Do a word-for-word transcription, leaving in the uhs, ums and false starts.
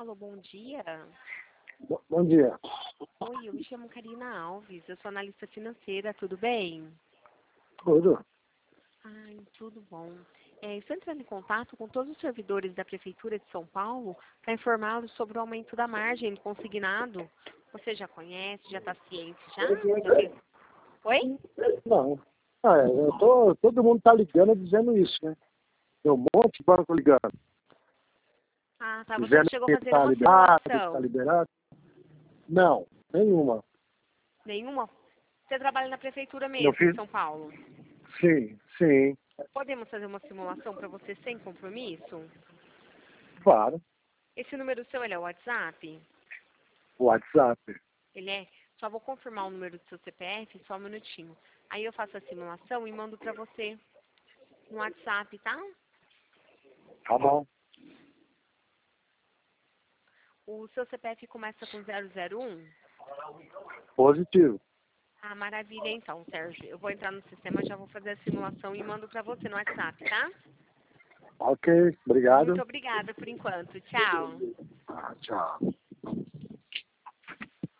Alô, bom dia. Bo- Bom dia. Oi, eu me chamo Karina Alves, eu sou analista financeira, tudo bem? Tudo? Ai, tudo bom. É, estou entrando em contato com todos os servidores da Prefeitura de São Paulo para informá-los sobre o aumento da margem do consignado. Você já conhece, já está ciente já? Já fez- Oi? Não. Ah, é, eu tô, todo mundo tá ligando dizendo isso, né? Tem um monte de banco ligando. Ah, tá. Você não Dizendo chegou a que fazer tá nenhuma liberado, que tá simulação? liberado. Não, nenhuma. Nenhuma? Você trabalha na Prefeitura Meu mesmo, em filho? São Paulo. Sim, sim. Podemos fazer uma simulação para você sem compromisso? Claro. Esse número seu, ele é o WhatsApp? WhatsApp. Ele é? Só vou confirmar o número do seu C P F, só um minutinho. Aí eu faço a simulação e mando pra você no WhatsApp, tá? Tá bom. O seu C P F começa com zero zero um? Positivo. Ah, maravilha então, Sérgio. Eu vou entrar no sistema, já vou fazer a simulação e mando pra você no WhatsApp, tá? Ok, Muito obrigado. obrigada por enquanto. Tchau. Ah, tchau.